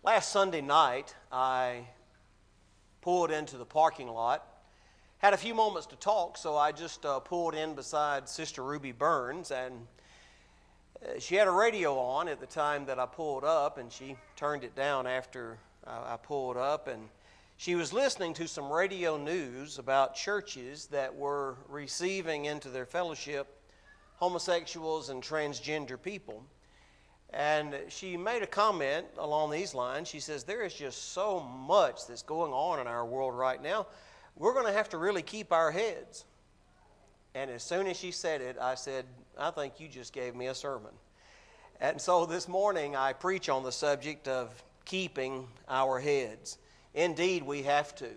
Last Sunday night, I pulled into the parking lot. Had a few moments to talk, so I just pulled in beside Sister Ruby Burns, and she had a radio on at the time that I pulled up, and she turned it down after I pulled up, and she was listening to some radio news about churches that were receiving into their fellowship homosexuals and transgender people. And she made a comment along these lines. She says, there is just so much that's going on in our world right now. We're going to have to really keep our heads. And as soon as she said it, I said, I think you just gave me a sermon. And so this morning I preach on the subject of keeping our heads. Indeed, we have to.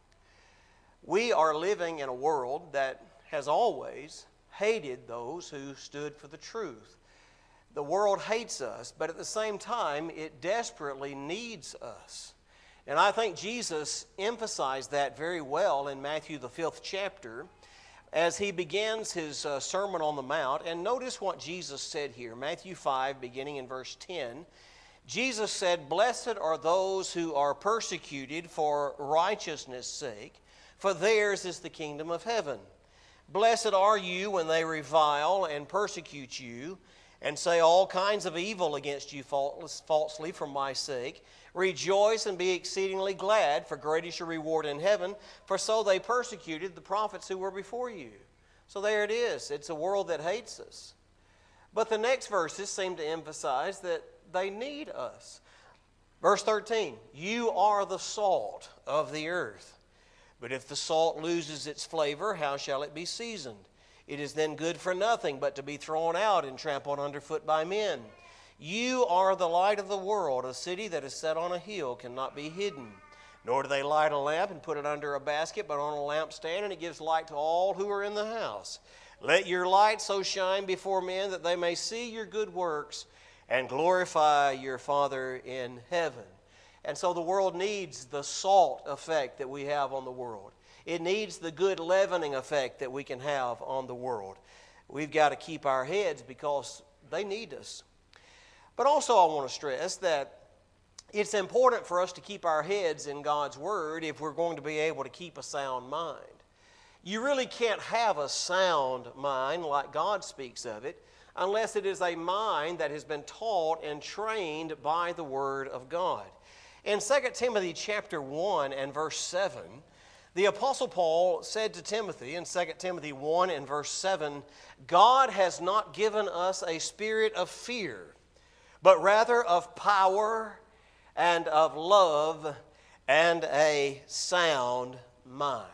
We are living in a world that has always hated those who stood for the truth. The world hates us, but at the same time, it desperately needs us. And I think Jesus emphasized that very well in Matthew, the 5th chapter, as he begins his Sermon on the Mount. And notice what Jesus said here, Matthew 5, beginning in verse 10. Jesus said, "Blessed are those who are persecuted for righteousness' sake, for theirs is the kingdom of heaven. Blessed are you when they revile and persecute you, and say all kinds of evil against you falsely for my sake. Rejoice and be exceedingly glad, for great is your reward in heaven, for so they persecuted the prophets who were before you." So there it is. It's a world that hates us. But the next verses seem to emphasize that they need us. Verse 13, "You are the salt of the earth. But if the salt loses its flavor, how shall it be seasoned? It is then good for nothing but to be thrown out and trampled underfoot by men. You are the light of the world. A city that is set on a hill cannot be hidden. Nor do they light a lamp and put it under a basket, but on a lampstand, and it gives light to all who are in the house. Let your light so shine before men that they may see your good works and glorify your Father in heaven." And so the world needs the salt effect that we have on the world. It needs the good leavening effect that we can have on the world. We've got to keep our heads because they need us. But also I want to stress that it's important for us to keep our heads in God's Word if we're going to be able to keep a sound mind. You really can't have a sound mind like God speaks of it unless it is a mind that has been taught and trained by the Word of God. In 2 Timothy chapter 1 and verse 7, the Apostle Paul said to Timothy in 2 Timothy 1 and verse 7, "God has not given us a spirit of fear, but rather of power and of love and a sound mind."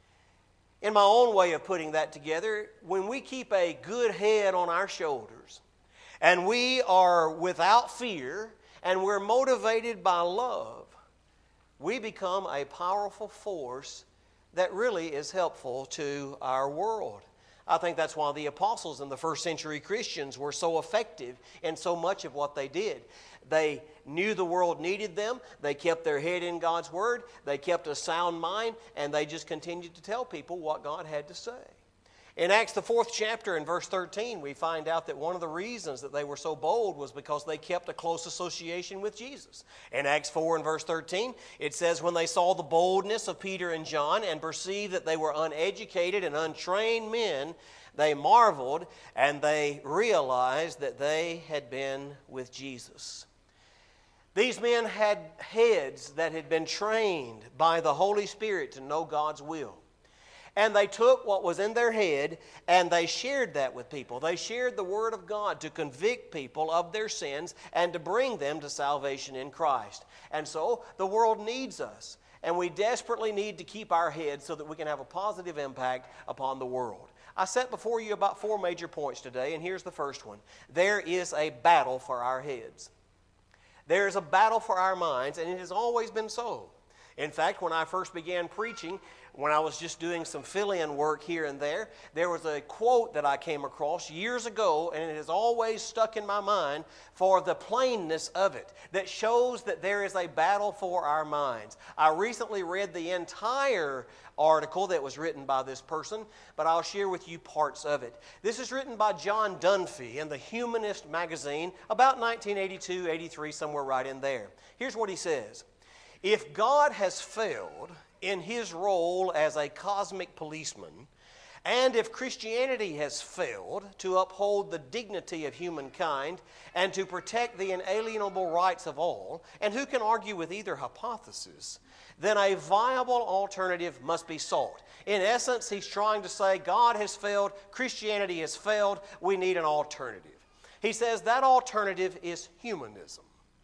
In my own way of putting that together, when we keep a good head on our shoulders and we are without fear and we're motivated by love, we become a powerful force that really is helpful to our world. I think that's why the apostles and the first century Christians were so effective in so much of what they did. They knew the world needed them. They kept their head in God's Word. They kept a sound mind, and they just continued to tell people what God had to say. In Acts, the 4th chapter, in verse 13, we find out that one of the reasons that they were so bold was because they kept a close association with Jesus. In Acts 4 and verse 13, it says, "When they saw the boldness of Peter and John and perceived that they were uneducated and untrained men, they marveled, and they realized that they had been with Jesus." These men had heads that had been trained by the Holy Spirit to know God's will. And they took what was in their head and they shared that with people. They shared the Word of God to convict people of their sins and to bring them to salvation in Christ. And so the world needs us. And we desperately need to keep our heads so that we can have a positive impact upon the world. I set before you about 4 major points today, and here's the first one. There is a battle for our heads. There is a battle for our minds, and it has always been so. In fact, when I first began preaching, when I was just doing some fill-in work here and there was a quote that I came across years ago, and it has always stuck in my mind for the plainness of it, that shows that there is a battle for our minds. I recently read the entire article that was written by this person, but I'll share with you parts of it. This is written by John Dunphy in the Humanist magazine about 1982, 83, somewhere right in there. Here's what he says. If God has failed in his role as a cosmic policeman, and if Christianity has failed to uphold the dignity of humankind and to protect the inalienable rights of all, and who can argue with either hypothesis, then a viable alternative must be sought. In essence, he's trying to say God has failed, Christianity has failed, we need an alternative. He says that alternative is humanism.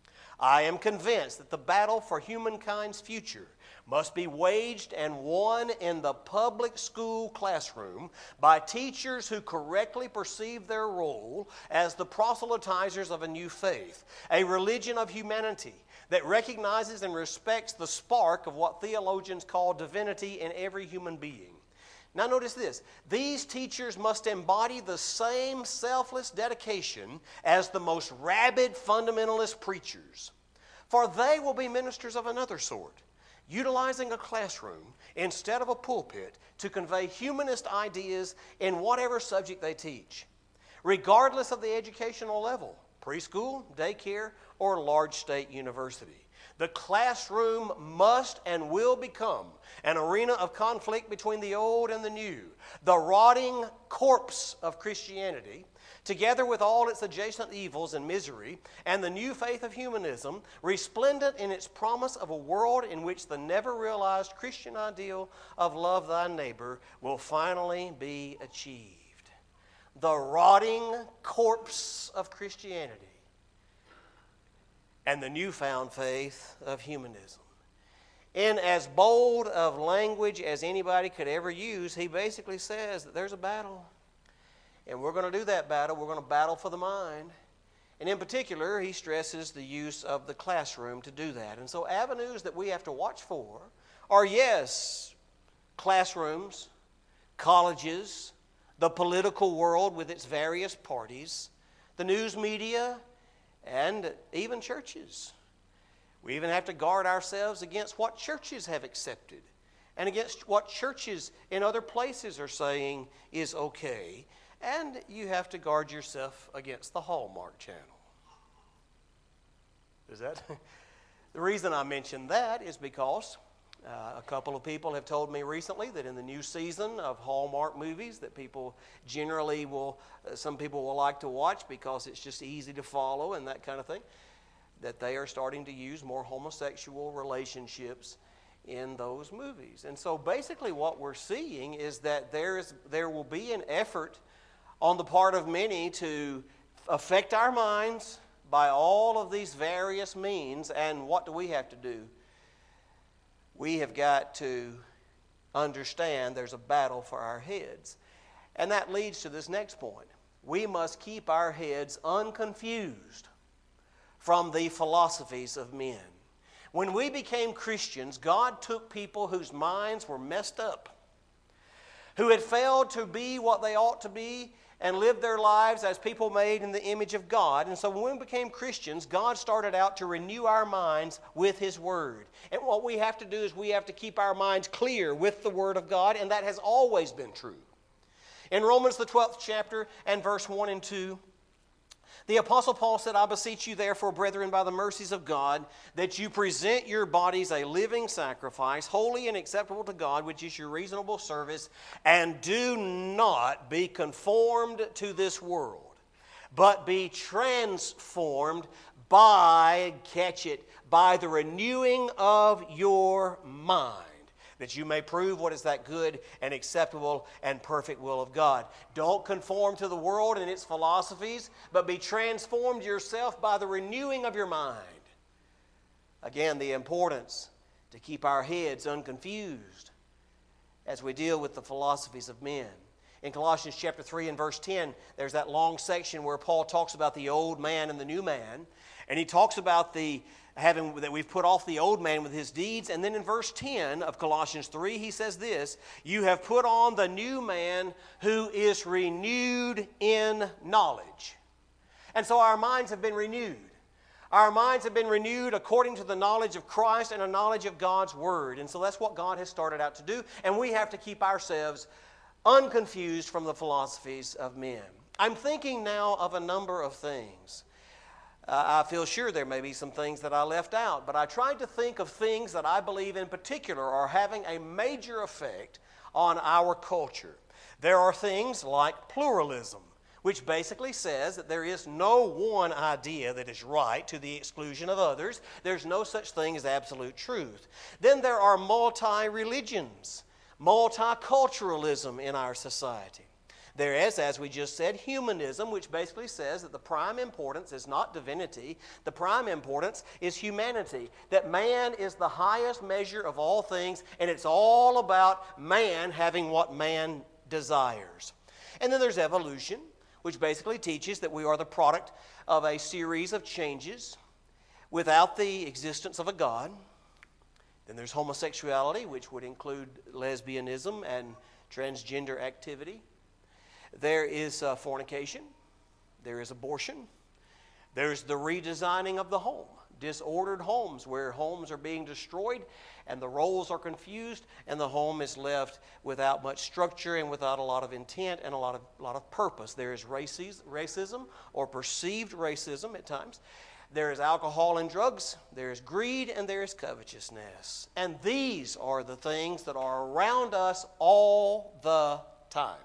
I am convinced that the battle for humankind's future must be waged and won in the public school classroom by teachers who correctly perceive their role as the proselytizers of a new faith, a religion of humanity that recognizes and respects the spark of what theologians call divinity in every human being. Now notice this, these teachers must embody the same selfless dedication as the most rabid fundamentalist preachers, for they will be ministers of another sort, utilizing a classroom instead of a pulpit to convey humanist ideas in whatever subject they teach, regardless of the educational level, preschool, daycare, or large state university. The classroom must and will become an arena of conflict between the old and the new. The rotting corpse of Christianity, together with all its adjacent evils and misery, and the new faith of humanism, resplendent in its promise of a world in which the never-realized Christian ideal of love thy neighbor will finally be achieved. The rotting corpse of Christianity and the newfound faith of humanism. In as bold of language as anybody could ever use, he basically says that there's a battle. And we're going to do that battle. We're going to battle for the mind. And in particular, he stresses the use of the classroom to do that. And so avenues that we have to watch for are, yes, classrooms, colleges, the political world with its various parties, the news media, and even churches. We even have to guard ourselves against what churches have accepted and against what churches in other places are saying is okay. And you have to guard yourself against the Hallmark Channel. Is that? The reason I mention that is because a couple of people have told me recently that in the new season of Hallmark movies that people generally will, some people will like to watch because it's just easy to follow and that kind of thing, that they are starting to use more homosexual relationships in those movies. And so basically what we're seeing is that there will be an effort on the part of many to affect our minds by all of these various means. And what do we have to do? We have got to understand there's a battle for our heads. And that leads to this next point. We must keep our heads unconfused from the philosophies of men. When we became Christians, God took people whose minds were messed up, who had failed to be what they ought to be and live their lives as people made in the image of God. And so when we became Christians, God started out to renew our minds with His Word. And what we have to do is we have to keep our minds clear with the Word of God, and that has always been true. In Romans, the 12th chapter and verse 1 and 2, the Apostle Paul said, I beseech you therefore, brethren, by the mercies of God, that you present your bodies a living sacrifice, holy and acceptable to God, which is your reasonable service, and do not be conformed to this world, but be transformed by, catch it, by the renewing of your mind, that you may prove what is that good and acceptable and perfect will of God. Don't conform to the world and its philosophies, but be transformed yourself by the renewing of your mind. Again, the importance to keep our heads unconfused as we deal with the philosophies of men. In Colossians chapter 3 and verse 10, there's that long section where Paul talks about the old man and the new man. And he talks about that we've put off the old man with his deeds. And then in verse 10 of Colossians 3, he says this, you have put on the new man who is renewed in knowledge. And so our minds have been renewed. Our minds have been renewed according to the knowledge of Christ and a knowledge of God's Word. And so that's what God has started out to do. And we have to keep ourselves unconfused from the philosophies of men. I'm thinking now of a number of things. I feel sure there may be some things that I left out, but I tried to think of things that I believe in particular are having a major effect on our culture. There are things like pluralism, which basically says that there is no one idea that is right to the exclusion of others. There's no such thing as absolute truth. Then there are multi-religions, multiculturalism in our society. There is, as we just said, humanism, which basically says that the prime importance is not divinity. The prime importance is humanity, that man is the highest measure of all things, and it's all about man having what man desires. And then there's evolution, which basically teaches that we are the product of a series of changes without the existence of a God. Then there's homosexuality, which would include lesbianism and transgender activity. There is fornication. There is abortion. There's the redesigning of the home. Disordered homes where homes are being destroyed and the roles are confused and the home is left without much structure and without a lot of intent and a lot of purpose. There is racism or perceived racism at times. There is alcohol and drugs. There is greed and there is covetousness. And these are the things that are around us all the time.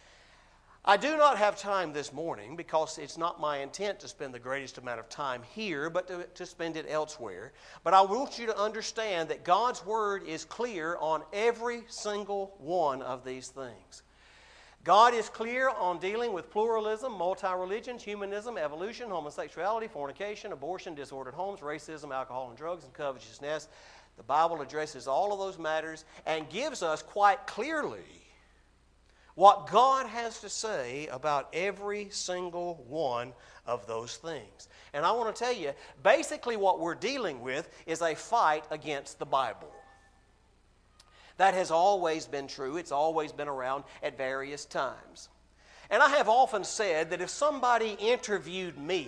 I do not have time this morning because it's not my intent to spend the greatest amount of time here, but to spend it elsewhere. But I want you to understand that God's Word is clear on every single one of these things. God is clear on dealing with pluralism, multi-religions, humanism, evolution, homosexuality, fornication, abortion, disordered homes, racism, alcohol and drugs, and covetousness. The Bible addresses all of those matters and gives us quite clearly what God has to say about every single one of those things. And I want to tell you, basically what we're dealing with is a fight against the Bible. That has always been true. It's always been around at various times. And I have often said that if somebody interviewed me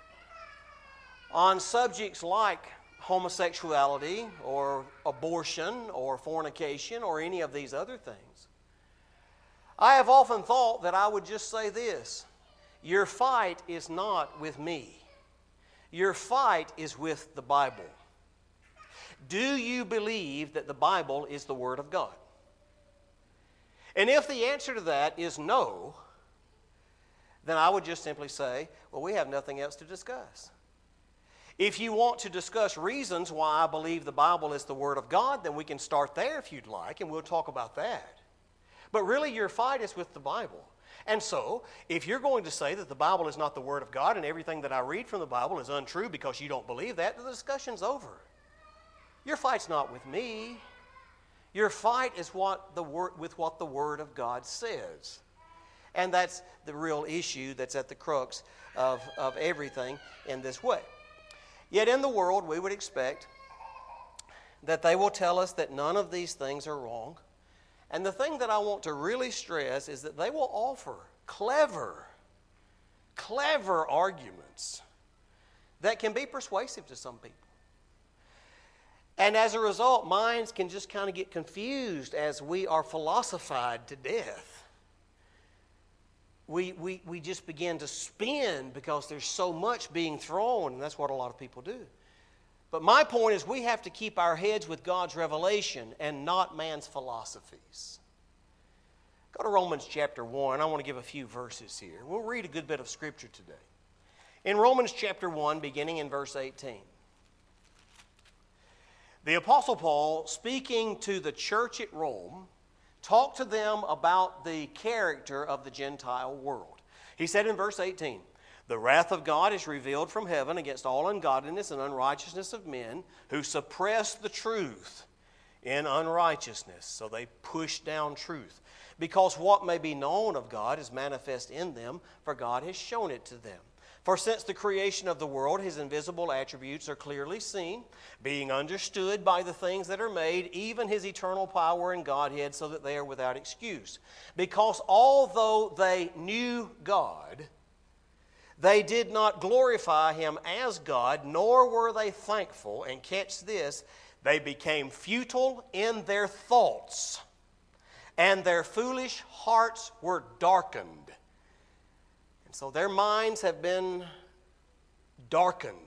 on subjects like homosexuality or abortion or fornication or any of these other things, I have often thought that I would just say this: your fight is not with me. Your fight is with the Bible. Do you believe that the Bible is the Word of God? And if the answer to that is no, then I would just simply say, well, we have nothing else to discuss. If you want to discuss reasons why I believe the Bible is the Word of God, then we can start there if you'd like, and we'll talk about that. But really, your fight is with the Bible. And so, if you're going to say that the Bible is not the Word of God and everything that I read from the Bible is untrue because you don't believe that, the discussion's over. Your fight's not with me. Your fight is with what the Word of God says. And that's the real issue that's at the crux of everything in this way. Yet in the world, we would expect that they will tell us that none of these things are wrong. And the thing that I want to really stress is that they will offer clever arguments that can be persuasive to some people. And as a result, minds can just kind of get confused as we are philosophized to death. We just begin to spin because there's so much being thrown, and that's what a lot of people do. But my point is we have to keep our heads with God's revelation and not man's philosophies. Go to Romans chapter 1. I want to give a few verses here. We'll read a good bit of Scripture today. In Romans chapter 1, beginning in verse 18, the Apostle Paul, speaking to the church at Rome, talked to them about the character of the Gentile world. He said in verse 18, "The wrath of God is revealed from heaven against all ungodliness and unrighteousness of men who suppress the truth in unrighteousness. So they push down truth. Because what may be known of God is manifest in them, for God has shown it to them. For since the creation of the world, his invisible attributes are clearly seen, being understood by the things that are made, even his eternal power and Godhead, so that they are without excuse. Because although they knew God, they did not glorify him as God, nor were they thankful. And catch this, they became futile in their thoughts, and their foolish hearts were darkened. So their minds have been darkened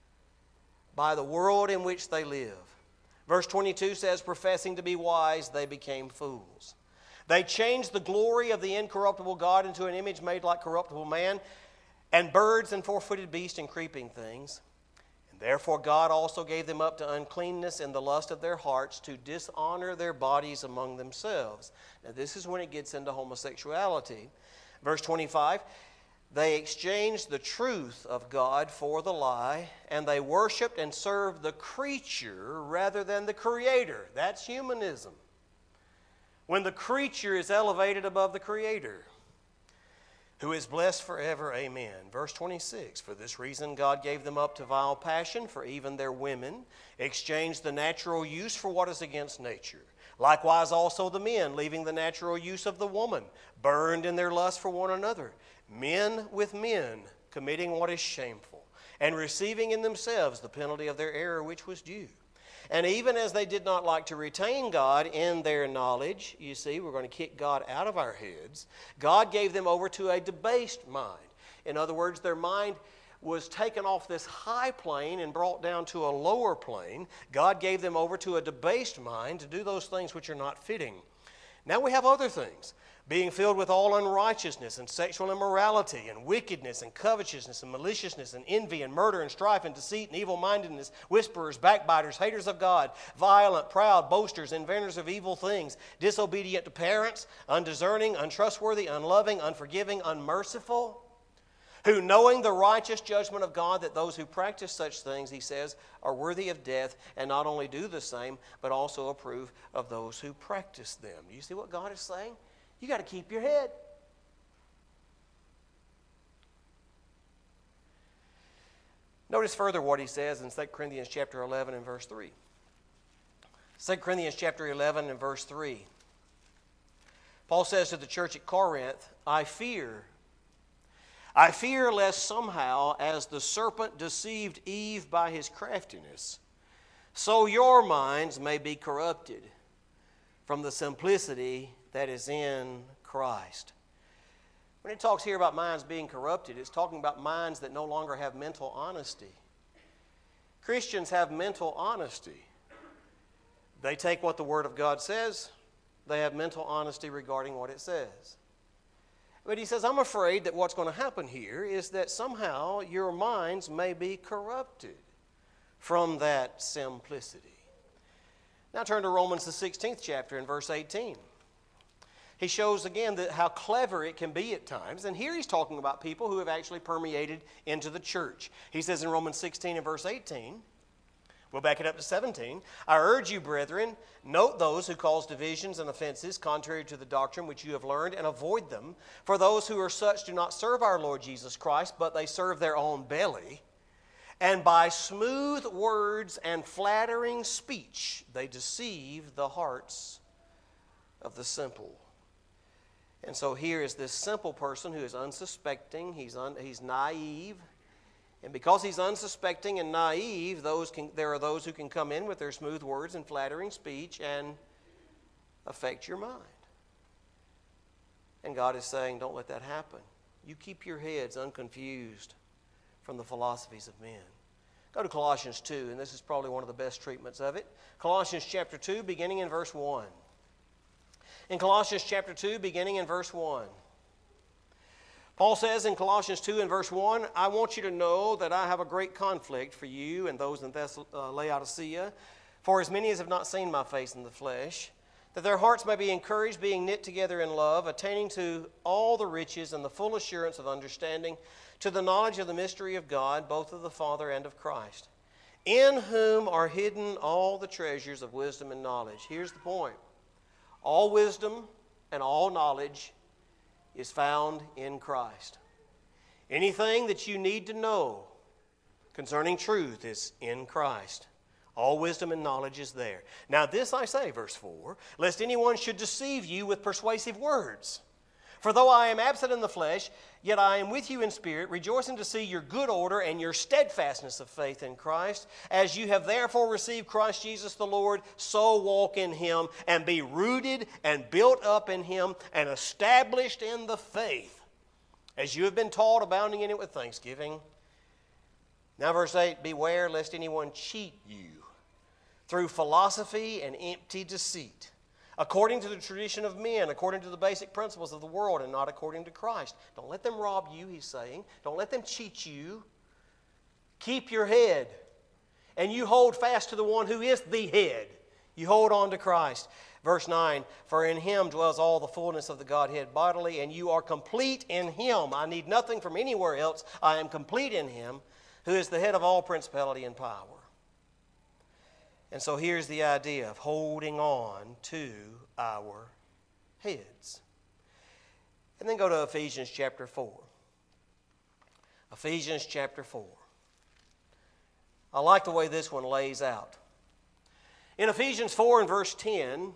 by the world in which they live. Verse 22 says, professing to be wise, they became fools. They changed the glory of the incorruptible God into an image made like corruptible man, and birds and four-footed beasts and creeping things. And therefore God also gave them up to uncleanness in the lust of their hearts, to dishonor their bodies among themselves. Now this is when it gets into homosexuality. Verse 25, they exchanged the truth of God for the lie, and they worshiped and served the creature rather than the Creator. That's humanism. When the creature is elevated above the Creator, who is blessed forever, amen. Verse 26, for this reason God gave them up to vile passion, for even their women exchanged the natural use for what is against nature. Likewise also the men, leaving the natural use of the woman, burned in their lust for one another. Men with men, committing what is shameful, and receiving in themselves the penalty of their error which was due. And even as they did not like to retain God in their knowledge, you see, we're going to kick God out of our heads, God gave them over to a debased mind. In other words, their mind was taken off this high plane and brought down to a lower plane. God gave them over to a debased mind to do those things which are not fitting. Now we have other things. Being filled with all unrighteousness and sexual immorality and wickedness and covetousness and maliciousness and envy and murder and strife and deceit and evil-mindedness, whisperers, backbiters, haters of God, violent, proud, boasters, inventors of evil things, disobedient to parents, undiscerning, untrustworthy, unloving, unforgiving, unmerciful, who knowing the righteous judgment of God, that those who practice such things, he says, are worthy of death, and not only do the same, but also approve of those who practice them. Do you see what God is saying? You got to keep your head. Notice further what he says in 2 Corinthians chapter 11 and verse 3. 2 Corinthians chapter 11 and verse 3. Paul says to the church at Corinth, I fear lest somehow, as the serpent deceived Eve by his craftiness, so your minds may be corrupted from the simplicity that is in Christ. When it talks here about minds being corrupted, it's talking about minds that no longer have mental honesty. Christians have mental honesty. They take what the Word of God says. They have mental honesty regarding what it says. But he says, I'm afraid that what's going to happen here is that somehow your minds may be corrupted from that simplicity. Now turn to Romans the 16th chapter in verse 18. He shows again how clever it can be at times. And here he's talking about people who have actually permeated into the church. He says in Romans 16 and verse 18, we'll back it up to 17. I urge you, brethren, note those who cause divisions and offenses contrary to the doctrine which you have learned, and avoid them. For those who are such do not serve our Lord Jesus Christ, but they serve their own belly. And by smooth words and flattering speech, they deceive the hearts of the simple. And so here is this simple person who is unsuspecting, he's naive. And because he's unsuspecting and naive, there are those who can come in with their smooth words and flattering speech and affect your mind. And God is saying, don't let that happen. You keep your heads unconfused from the philosophies of men. Go to Colossians 2, and this is probably one of the best treatments of it. Colossians chapter 2, beginning in verse 1. In Colossians chapter 2, beginning in verse 1. Paul says in Colossians 2 and verse 1, I want you to know that I have a great conflict for you and those in Laodicea, for as many as have not seen my face in the flesh, that their hearts may be encouraged, being knit together in love, attaining to all the riches and the full assurance of understanding, to the knowledge of the mystery of God, both of the Father and of Christ, in whom are hidden all the treasures of wisdom and knowledge. Here's the point. All wisdom and all knowledge is found in Christ. Anything that you need to know concerning truth is in Christ. All wisdom and knowledge is there. Now this I say, verse 4, lest anyone should deceive you with persuasive words. For though I am absent in the flesh, yet I am with you in spirit, rejoicing to see your good order and your steadfastness of faith in Christ. As you have therefore received Christ Jesus the Lord, so walk in Him, and be rooted and built up in Him, and established in the faith, as you have been taught, abounding in it with thanksgiving. Now verse 8, beware lest anyone cheat you through philosophy and empty deceit, according to the tradition of men, according to the basic principles of the world, and not according to Christ. Don't let them rob you, he's saying. Don't let them cheat you. Keep your head, and you hold fast to the one who is the head. You hold on to Christ. Verse 9, for in Him dwells all the fullness of the Godhead bodily, and you are complete in Him. I need nothing from anywhere else. I am complete in Him, who is the head of all principality and power. And so here's the idea of holding on to our heads. And then go to Ephesians chapter 4. Ephesians chapter 4. I like the way this one lays out. In Ephesians 4 and verse 10,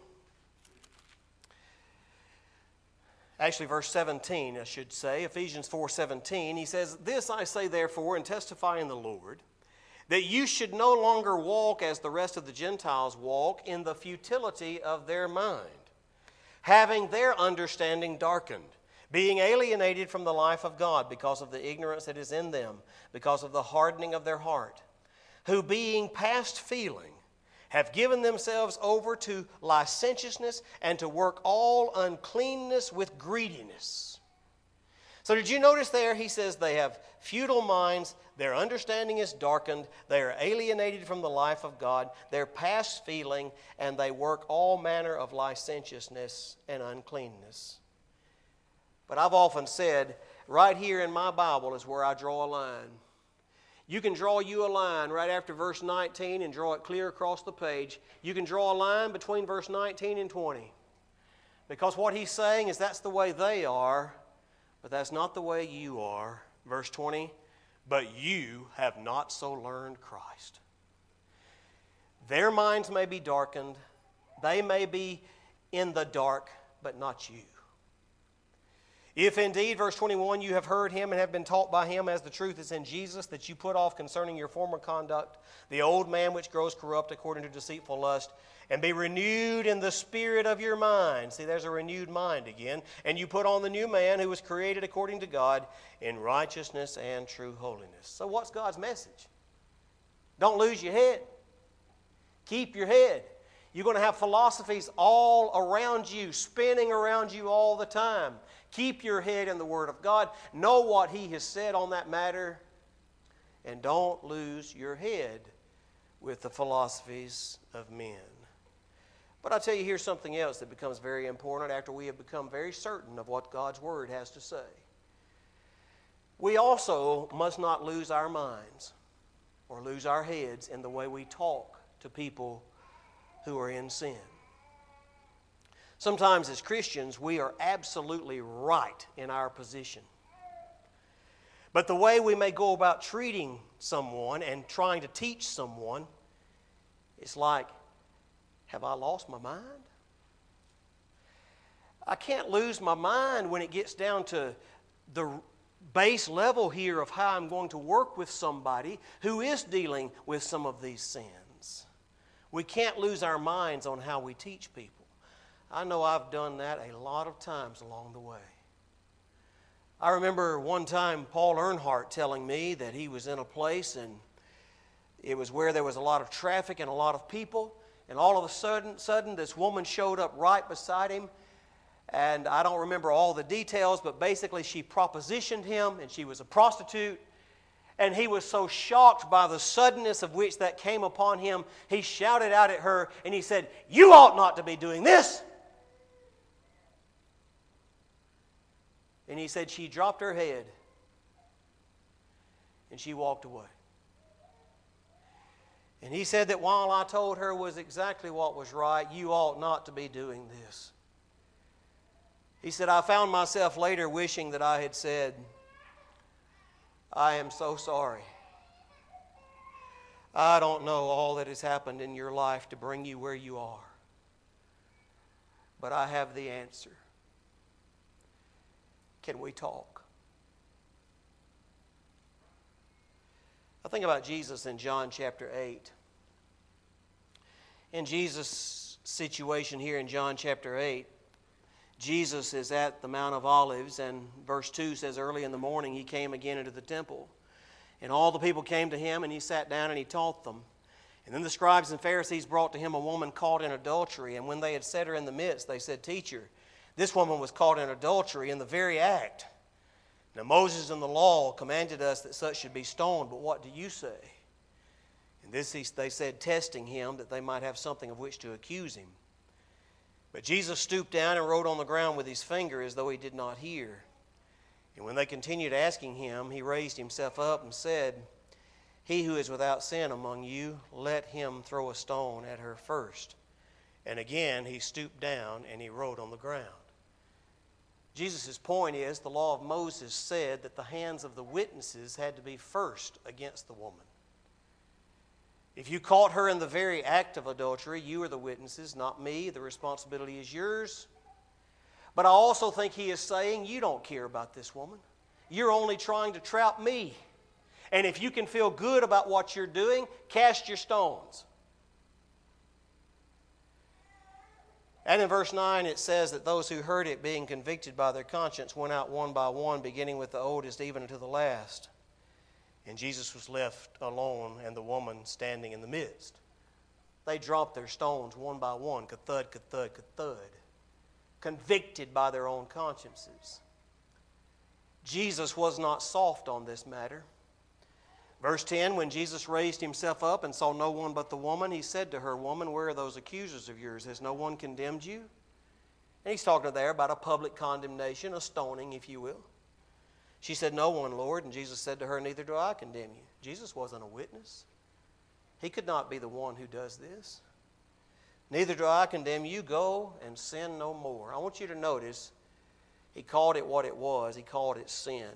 actually verse 17 I should say, Ephesians 4:17, he says, this I say therefore and testify in the Lord, that you should no longer walk as the rest of the Gentiles walk in the futility of their mind, having their understanding darkened, being alienated from the life of God because of the ignorance that is in them, because of the hardening of their heart, who being past feeling, have given themselves over to licentiousness and to work all uncleanness with greediness. So did you notice there, he says they have futile minds, their understanding is darkened, they are alienated from the life of God, they're past feeling, and they work all manner of licentiousness and uncleanness. But I've often said, right here in my Bible is where I draw a line. You can draw you a line right after verse 19 and draw it clear across the page. You can draw a line between verse 19 and 20. Because what he's saying is that's the way they are, but that's not the way you are. Verse 20, but you have not so learned Christ. Their minds may be darkened. They may be in the dark, but not you. If indeed, verse 21, you have heard Him and have been taught by Him as the truth is in Jesus, that you put off concerning your former conduct the old man which grows corrupt according to deceitful lust, and be renewed in the spirit of your mind. See, there's a renewed mind again. And you put on the new man who was created according to God in righteousness and true holiness. So what's God's message? Don't lose your head. Keep your head. You're going to have philosophies all around you, spinning around you all the time. Keep your head in the Word of God. Know what He has said on that matter. And don't lose your head with the philosophies of men. But I'll tell you, here's something else that becomes very important after we have become very certain of what God's Word has to say. We also must not lose our minds or lose our heads in the way we talk to people who are in sin. Sometimes as Christians, we are absolutely right in our position. But the way we may go about treating someone and trying to teach someone, it's like, have I lost my mind? I can't lose my mind when it gets down to the base level here of how I'm going to work with somebody who is dealing with some of these sins. We can't lose our minds on how we teach people. I know I've done that a lot of times along the way. I remember one time Paul Earnhardt telling me that he was in a place and it was where there was a lot of traffic and a lot of people, and all of a sudden this woman showed up right beside him, and I don't remember all the details, but basically she propositioned him, and she was a prostitute. And he was so shocked by the suddenness of which that came upon him, he shouted out at her and he said, "You ought not to be doing this." And he said she dropped her head and she walked away. And he said that while I told her was exactly what was right, you ought not to be doing this. He said, I found myself later wishing that I had said, I am so sorry. I don't know all that has happened in your life to bring you where you are, but I have the answer. Can we talk? I think about Jesus in John chapter 8. In Jesus' situation here in John chapter 8, Jesus is at the Mount of Olives, and verse 2 says, early in the morning he came again into the temple. And all the people came to him, and he sat down and he taught them. And then the scribes and Pharisees brought to him a woman caught in adultery. And when they had set her in the midst, they said, Teacher, this woman was caught in adultery in the very act. Now Moses in the law commanded us that such should be stoned, but what do you say? And this they said, testing him, that they might have something of which to accuse him. But Jesus stooped down and wrote on the ground with his finger as though he did not hear. And when they continued asking him, he raised himself up and said, He who is without sin among you, let him throw a stone at her first. And again he stooped down and he wrote on the ground. Jesus' point is, the law of Moses said that the hands of the witnesses had to be first against the woman. If you caught her in the very act of adultery, you are the witnesses, not me. The responsibility is yours. But I also think he is saying, you don't care about this woman. You're only trying to trap me. And if you can feel good about what you're doing, cast your stones. And in verse 9 it says that those who heard it, being convicted by their conscience, went out one by one, beginning with the oldest even unto the last. And Jesus was left alone, and the woman standing in the midst. They dropped their stones one by one, ka-thud, ka-thud, ka-thud, convicted by their own consciences. Jesus was not soft on this matter. Verse 10, when Jesus raised himself up and saw no one but the woman, he said to her, Woman, where are those accusers of yours? Has no one condemned you? And he's talking there about a public condemnation, a stoning, if you will. She said, No one, Lord. And Jesus said to her, Neither do I condemn you. Jesus wasn't a witness. He could not be the one who does this. Neither do I condemn you. Go and sin no more. I want you to notice, he called it what it was. He called it sin.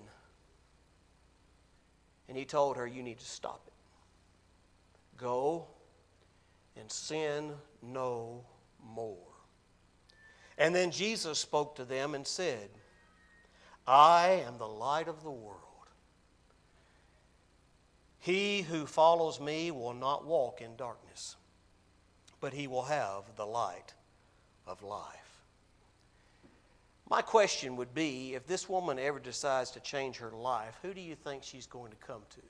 And he told her, you need to stop it. Go and sin no more. And then Jesus spoke to them and said, I am the light of the world. He who follows me will not walk in darkness, but he will have the light of life. My question would be, if this woman ever decides to change her life, who do you think she's going to come to?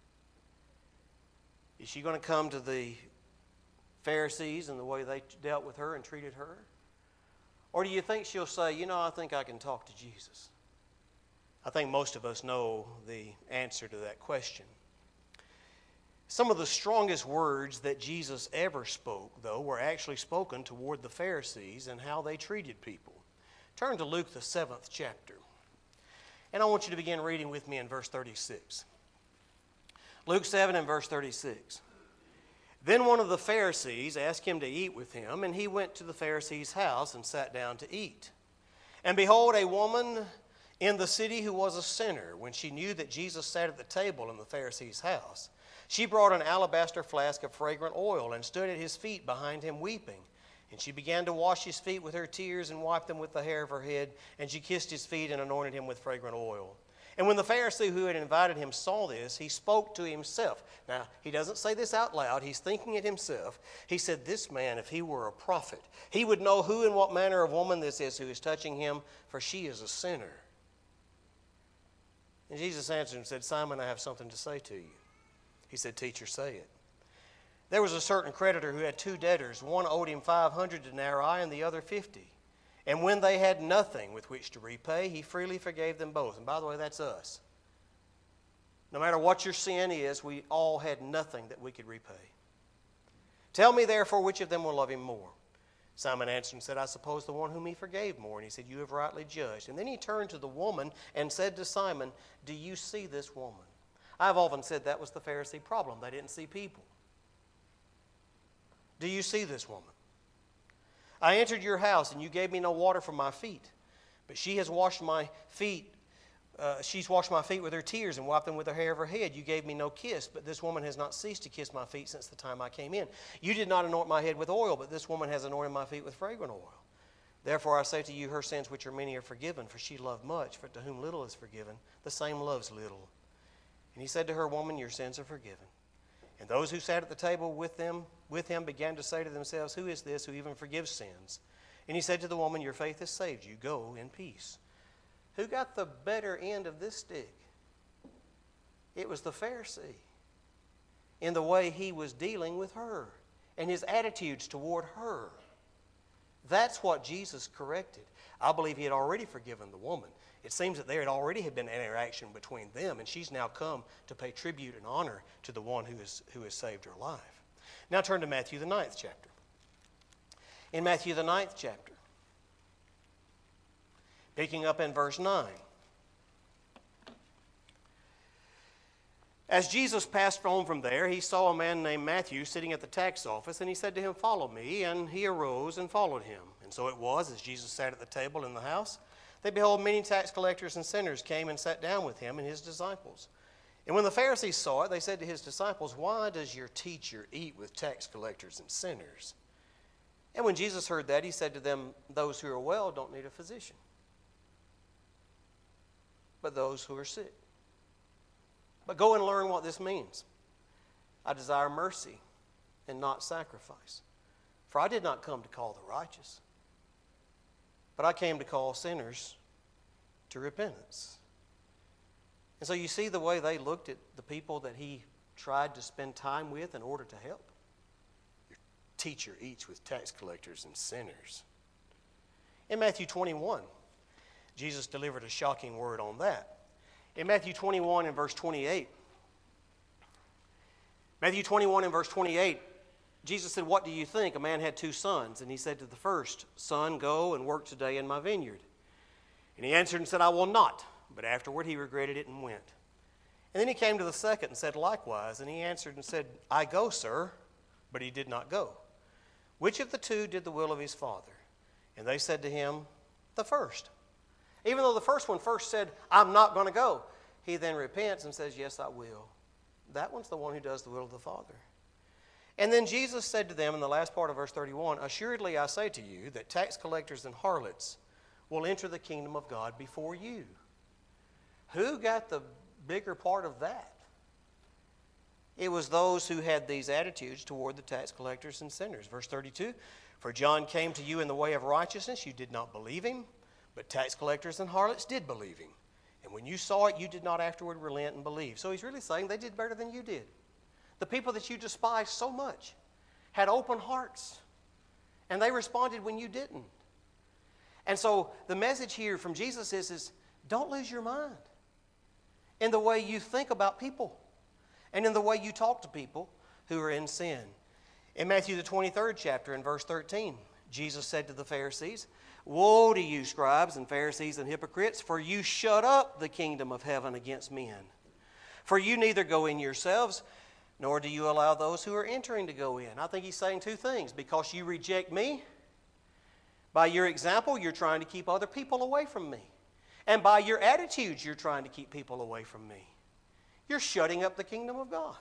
Is she going to come to the Pharisees and the way they dealt with her and treated her? Or do you think she'll say, I think I can talk to Jesus? I think most of us know the answer to that question. Some of the strongest words that Jesus ever spoke, though, were actually spoken toward the Pharisees and how they treated people. Turn to Luke, the 7th chapter. And I want you to begin reading with me in verse 36. Luke 7 and verse 36. Then one of the Pharisees asked him to eat with him, and he went to the Pharisee's house and sat down to eat. And behold, a woman in the city who was a sinner, when she knew that Jesus sat at the table in the Pharisee's house, she brought an alabaster flask of fragrant oil and stood at his feet behind him weeping. And she began to wash his feet with her tears and wiped them with the hair of her head. And she kissed his feet and anointed him with fragrant oil. And when the Pharisee who had invited him saw this, he spoke to himself. Now, he doesn't say this out loud. He's thinking it himself. He said, this man, if he were a prophet, he would know who and what manner of woman this is who is touching him, for she is a sinner. And Jesus answered and said, Simon, I have something to say to you. He said, Teacher, say it. There was a certain creditor who had two debtors. One owed him 500 denarii and the other 50. And when they had nothing with which to repay, he freely forgave them both. And by the way, that's us. No matter what your sin is, we all had nothing that we could repay. Tell me, therefore, which of them will love him more? Simon answered and said, I suppose the one whom he forgave more. And he said, you have rightly judged. And then he turned to the woman and said to Simon, do you see this woman? I've often said that was the Pharisee problem. They didn't see people. Do you see this woman? I entered your house, and you gave me no water for my feet, but she has washed my feet. She's washed my feet with her tears and wiped them with the hair of her head. You gave me no kiss, but this woman has not ceased to kiss my feet since the time I came in. You did not anoint my head with oil, but this woman has anointed my feet with fragrant oil. Therefore I say to you, her sins which are many are forgiven, for she loved much. For to whom little is forgiven, the same loves little. And he said to her, Woman, your sins are forgiven. And those who sat at the table with him began to say to themselves, Who is this who even forgives sins? And he said to the woman, Your faith has saved you. Go in peace. Who got the better end of this stick? It was the Pharisee, in the way he was dealing with her and his attitudes toward her. That's what Jesus corrected. I believe he had already forgiven the woman. It seems that there had already been an interaction between them, and she's now come to pay tribute and honor to the one who has saved her life. Now turn to Matthew, the 9th chapter. In Matthew, the 9th chapter, picking up in verse 9. As Jesus passed on from there, he saw a man named Matthew sitting at the tax office, and he said to him, Follow me. And he arose and followed him. And so it was, as Jesus sat at the table in the house, that behold, many tax collectors and sinners came and sat down with him and his disciples. And when the Pharisees saw it, they said to his disciples, Why does your teacher eat with tax collectors and sinners? And when Jesus heard that, he said to them, Those who are well don't need a physician, but those who are sick. But go and learn what this means. I desire mercy and not sacrifice. For I did not come to call the righteous, but I came to call sinners to repentance. And so you see the way they looked at the people that he tried to spend time with in order to help. Your teacher eats with tax collectors and sinners. In Matthew 21, Jesus delivered a shocking word on that. In Matthew 21 and verse 28, Jesus said, What do you think? A man had 2 sons, and he said to the first, Son, go and work today in my vineyard. And he answered and said, I will not. But afterward he regretted it and went. And then he came to the second and said likewise, and he answered and said, I go, sir. But he did not go. Which of the 2 did the will of his father? And they said to him, the first. Even though the first one first said, I'm not going to go, he then repents and says, Yes, I will. That one's the one who does the will of the Father. And then Jesus said to them in the last part of verse 31, Assuredly I say to you that tax collectors and harlots will enter the kingdom of God before you. Who got the bigger part of that? It was those who had these attitudes toward the tax collectors and sinners. Verse 32, For John came to you in the way of righteousness, you did not believe him, but tax collectors and harlots did believe him. And when you saw it, you did not afterward relent and believe. So he's really saying they did better than you did. The people that you despised so much had open hearts, and they responded when you didn't. And so the message here from Jesus is don't lose your mind in the way you think about people and in the way you talk to people who are in sin. In Matthew the 23rd chapter, in verse 13, Jesus said to the Pharisees, Woe to you, scribes and Pharisees and hypocrites, for you shut up the kingdom of heaven against men. For you neither go in yourselves, nor do you allow those who are entering to go in. I think he's saying 2 things. Because you reject me, by your example, you're trying to keep other people away from me. And by your attitudes, you're trying to keep people away from me. You're shutting up the kingdom of God.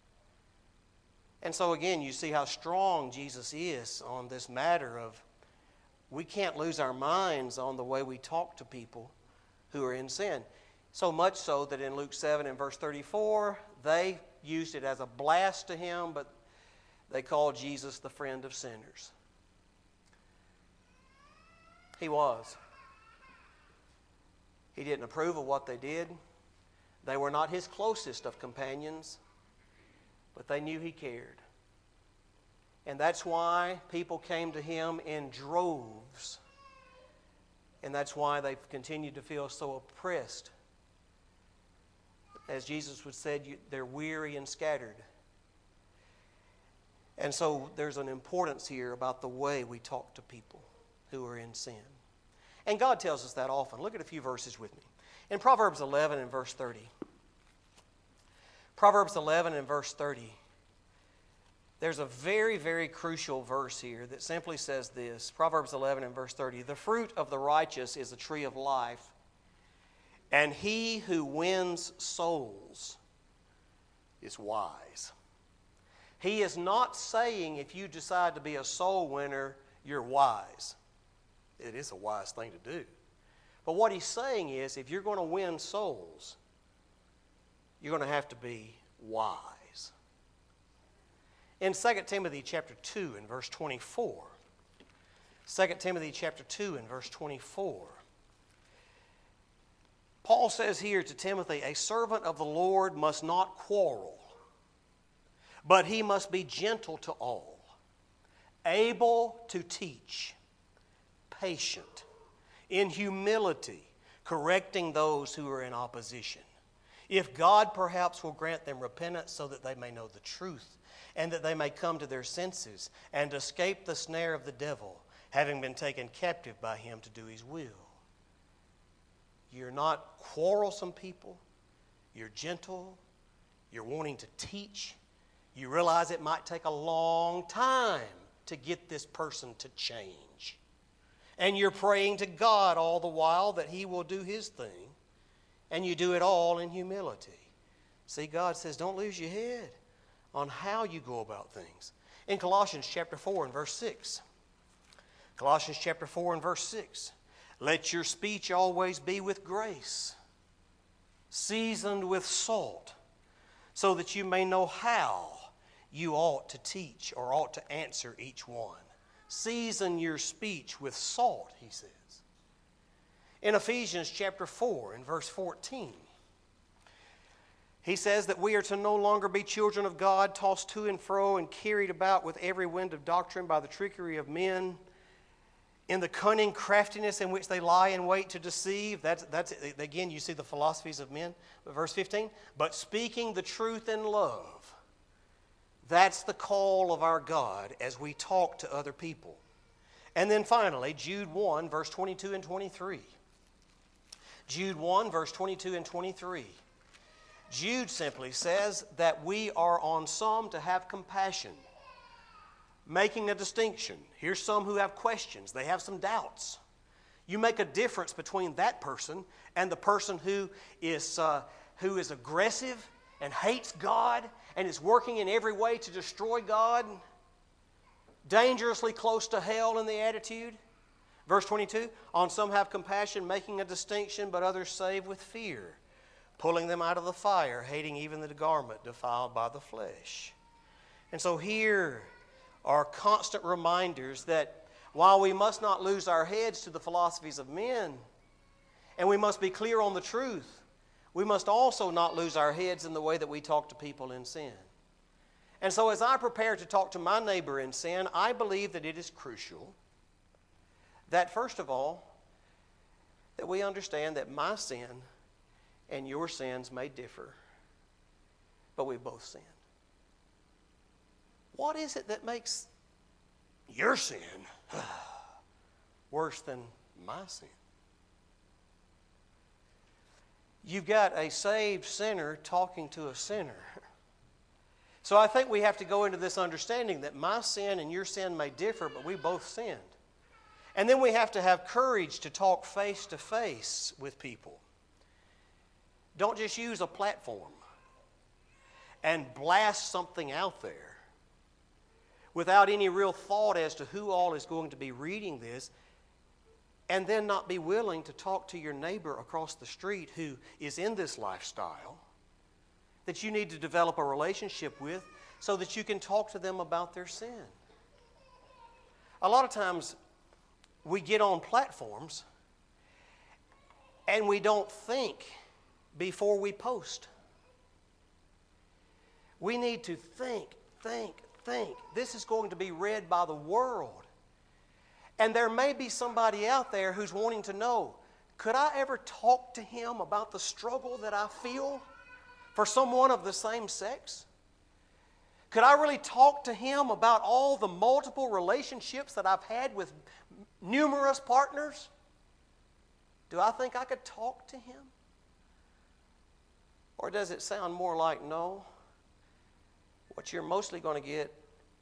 And so again, you see how strong Jesus is on this matter of we can't lose our minds on the way we talk to people who are in sin. So much so that in Luke 7 and verse 34, they used it as a blast to him, but they called Jesus the friend of sinners. He was. He didn't approve of what they did. They were not his closest of companions, but they knew he cared. And that's why people came to him in droves. And that's why they've continued to feel so oppressed. As Jesus would say, they're weary and scattered. And so there's an importance here about the way we talk to people who are in sin. And God tells us that often. Look at a few verses with me. In Proverbs 11 and verse 30. Proverbs 11 and verse 30. there's a very, very crucial verse here that simply says this. Proverbs 11 and verse 30. The fruit of the righteous is a tree of life, and he who wins souls is wise. He is not saying if you decide to be a soul winner, you're wise. It is a wise thing to do. But what he's saying is if you're going to win souls, you're going to have to be wise. In 2 Timothy chapter 2 and verse 24, 2 Timothy chapter 2 and verse 24, Paul says here to Timothy, a servant of the Lord must not quarrel, but he must be gentle to all, able to teach, patient, in humility, correcting those who are in opposition. If God perhaps will grant them repentance so that they may know the truth and that they may come to their senses and escape the snare of the devil, having been taken captive by him to do his will. You're not quarrelsome people. You're gentle. You're wanting to teach. You realize it might take a long time to get this person to change. And you're praying to God all the while that he will do his thing. And you do it all in humility. See, God says, don't lose your head on how you go about things. In Colossians chapter 4 and verse 6. Colossians chapter 4 and verse 6. Let your speech always be with grace, seasoned with salt, so that you may know how you ought to teach or ought to answer each one. Season your speech with salt, he says. In Ephesians chapter 4 and verse 14, he says that we are to no longer be children of God, tossed to and fro and carried about with every wind of doctrine by the trickery of men, in the cunning craftiness in which they lie in wait to deceive. That's again, you see the philosophies of men. But verse 15, but speaking the truth in love. That's the call of our God as we talk to other people. And then finally, Jude 1, verse 22 and 23. Jude 1, verse 22 and 23. Jude simply says that we are on some to have compassion, making a distinction. Here's some who have questions. They have some doubts. You make a difference between that person and the person who is aggressive and hates God and is working in every way to destroy God, dangerously close to hell in the attitude. Verse 22, on some have compassion, making a distinction, but others save with fear, pulling them out of the fire, hating even the garment defiled by the flesh. And so here are constant reminders that while we must not lose our heads to the philosophies of men, and we must be clear on the truth, we must also not lose our heads in the way that we talk to people in sin. And so as I prepare to talk to my neighbor in sin, I believe that it is crucial that, first of all, that we understand that my sin and your sins may differ, but we both sinned. What is it that makes your sin worse than my sin? You've got a saved sinner talking to a sinner. So I think we have to go into this understanding that my sin and your sin may differ, but we both sinned. And then we have to have courage to talk face to face with people. Don't just use a platform and blast something out there without any real thought as to who all is going to be reading this, and then not be willing to talk to your neighbor across the street who is in this lifestyle that you need to develop a relationship with so that you can talk to them about their sin. A lot of times we get on platforms and we don't think before we post. We need to think. This is going to be read by the world. And there may be somebody out there who's wanting to know, could I ever talk to him about the struggle that I feel for someone of the same sex? Could I really talk to him about all the multiple relationships that I've had with numerous partners? Do I think I could talk to him? Or does it sound more like, no, what you're mostly going to get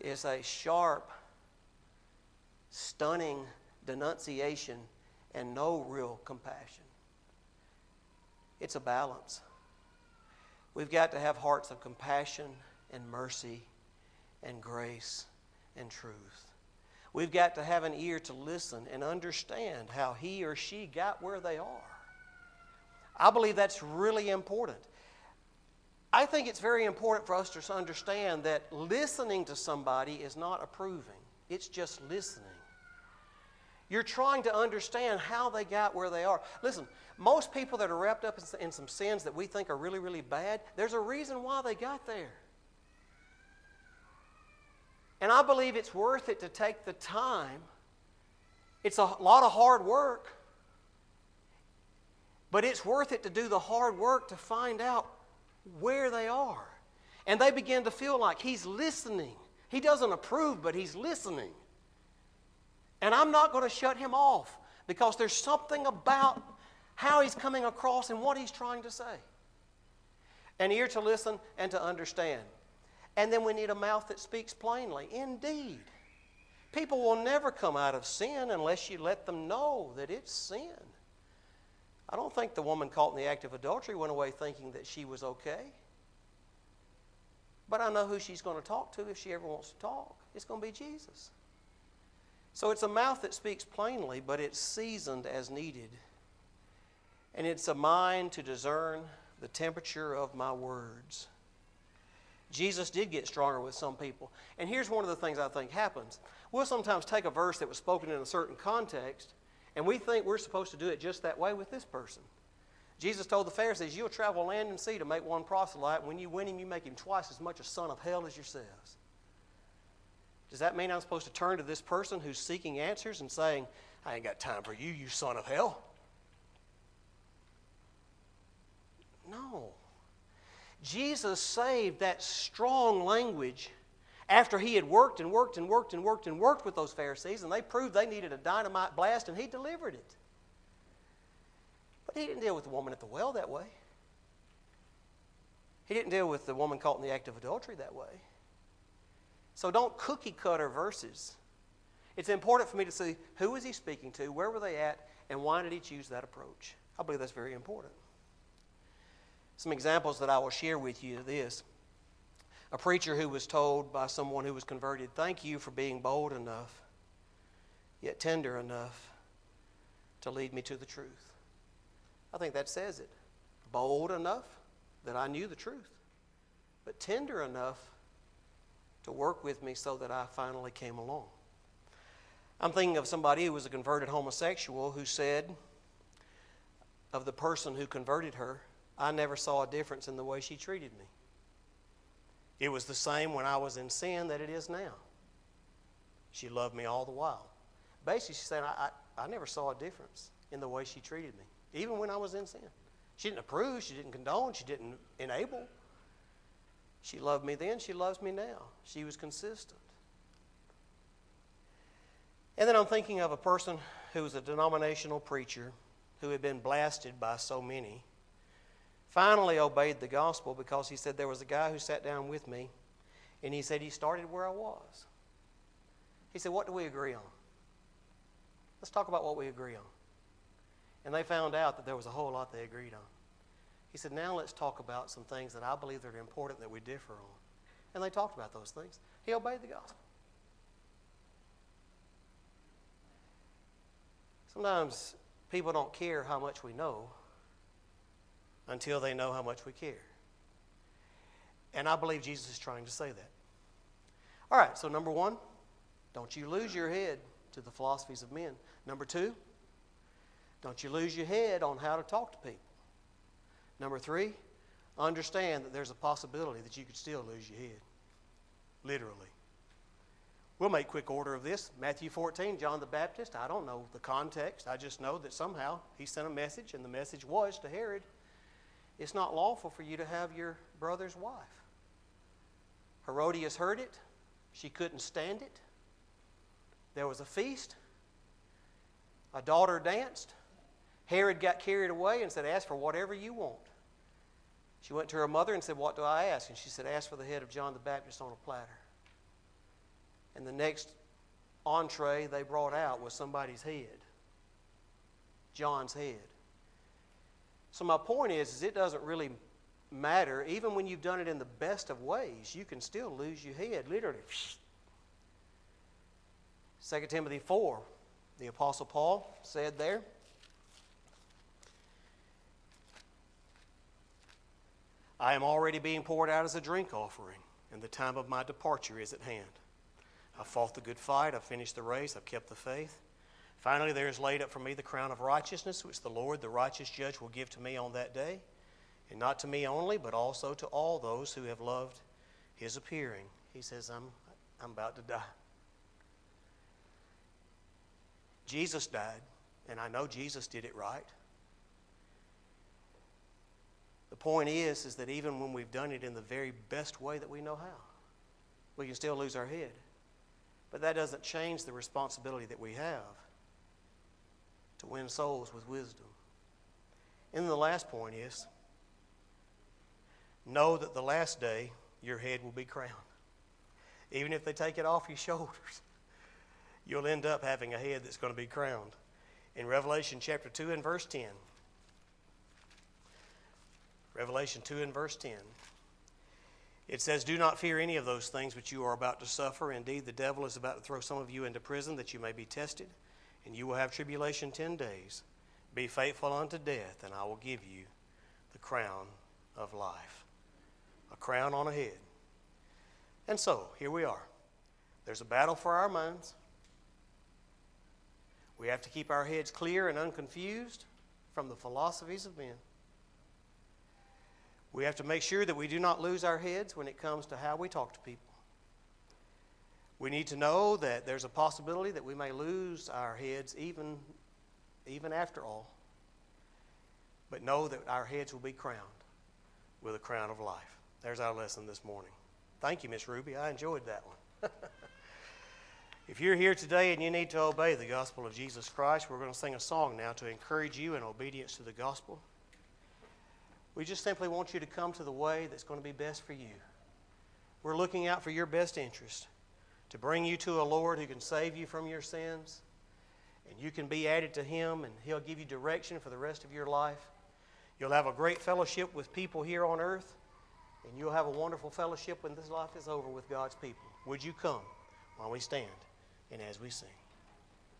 is a sharp, stunning denunciation and no real compassion. It's a balance. We've got to have hearts of compassion and mercy and grace and truth. We've got to have an ear to listen and understand how he or she got where they are. I believe that's really important. I think it's very important for us to understand that listening to somebody is not approving. It's just listening. You're trying to understand how they got where they are. Listen, most people that are wrapped up in some sins that we think are really, really bad, there's a reason why they got there. And I believe it's worth it to take the time. It's a lot of hard work. But it's worth it to do the hard work to find out where they are. And they begin to feel like he's listening. He doesn't approve, but he's listening. And I'm not going to shut him off because there's something about how he's coming across and what he's trying to say. An ear to listen and to understand. And then we need a mouth that speaks plainly. Indeed. People will never come out of sin unless you let them know that it's sin. I don't think the woman caught in the act of adultery went away thinking that she was okay. But I know who she's going to talk to if she ever wants to talk. It's going to be Jesus. So it's a mouth that speaks plainly, but it's seasoned as needed. And it's a mind to discern the temperature of my words. Jesus did get stronger with some people. And here's one of the things I think happens. We'll sometimes take a verse that was spoken in a certain context, and we think we're supposed to do it just that way with this person. Jesus told the Pharisees, you'll travel land and sea to make one proselyte, and when you win him, you make him twice as much a son of hell as yourselves. Does that mean I'm supposed to turn to this person who's seeking answers and saying, I ain't got time for you, you son of hell? No. Jesus saved that strong language after he had worked and worked and worked and worked and worked with those Pharisees, and they proved they needed a dynamite blast, and he delivered it. But he didn't deal with the woman at the well that way. He didn't deal with the woman caught in the act of adultery that way. So don't cookie cutter verses. It's important for me to see who was he speaking to, where were they at, and why did he choose that approach. I believe that's very important. Some examples that I will share with you are this. A preacher who was told by someone who was converted, thank you for being bold enough, yet tender enough to lead me to the truth. I think that says it. Bold enough that I knew the truth, but tender enough to work with me so that I finally came along. I'm thinking of somebody who was a converted homosexual who said of the person who converted her, I never saw a difference in the way she treated me. It was the same when I was in sin that it is now. She loved me all the while. Basically, she said, I never saw a difference in the way she treated me, even when I was in sin. She didn't approve, she didn't condone, she didn't enable. She loved me then, she loves me now. She was consistent. And then I'm thinking of a person who was a denominational preacher who had been blasted by so many. Finally obeyed the gospel because he said there was a guy who sat down with me and he said he started where I was. He said, what do we agree on? Let's talk about what we agree on. And they found out that there was a whole lot they agreed on. He said, now let's talk about some things that I believe that are important that we differ on. And they talked about those things. He obeyed the gospel. Sometimes people don't care how much we know until they know how much we care. And I believe Jesus is trying to say that. All right, so number one, don't you lose your head to the philosophies of men. Number two, don't you lose your head on how to talk to people. Number three, understand that there's a possibility that you could still lose your head. Literally. We'll make quick order of this. Matthew 14, John the Baptist. I don't know the context. I just know that somehow he sent a message, and the message was to Herod, it's not lawful for you to have your brother's wife. Herodias heard it. She couldn't stand it. There was a feast. A daughter danced. Herod got carried away and said, ask for whatever you want. She went to her mother and said, what do I ask? And she said, ask for the head of John the Baptist on a platter. And the next entree they brought out was somebody's head. John's head. So my point is it doesn't really matter. Even when you've done it in the best of ways, you can still lose your head, literally. 2 Timothy 4, the Apostle Paul said there, I am already being poured out as a drink offering, and the time of my departure is at hand. I've fought the good fight, I've finished the race, I've kept the faith. Finally, there is laid up for me the crown of righteousness, which the Lord, the righteous judge, will give to me on that day, and not to me only, but also to all those who have loved his appearing. He says, I'm about to die. Jesus died, and I know Jesus did it right. The point is that even when we've done it in the very best way that we know how, we can still lose our head. But that doesn't change the responsibility that we have to win souls with wisdom. And the last point is, know that the last day your head will be crowned. Even if they take it off your shoulders, you'll end up having a head that's going to be crowned. In Revelation chapter 2 and verse 10, Revelation 2 and verse 10, it says, do not fear any of those things which you are about to suffer. Indeed, the devil is about to throw some of you into prison that you may be tested, and you will have tribulation 10 days. Be faithful unto death, and I will give you the crown of life. A crown on a head. And so, here we are. There's a battle for our minds. We have to keep our heads clear and unconfused from the philosophies of men. We have to make sure that we do not lose our heads when it comes to how we talk to people. We need to know that there's a possibility that we may lose our heads even after all. But know that our heads will be crowned with a crown of life. There's our lesson this morning. Thank you, Miss Ruby. I enjoyed that one. If you're here today and you need to obey the gospel of Jesus Christ, we're going to sing a song now to encourage you in obedience to the gospel. We just simply want you to come to the way that's going to be best for you. We're looking out for your best interest, to bring you to a Lord who can save you from your sins, and you can be added to him, and he'll give you direction for the rest of your life. You'll have a great fellowship with people here on earth, and you'll have a wonderful fellowship when this life is over with God's people. Would you come while we stand and as we sing?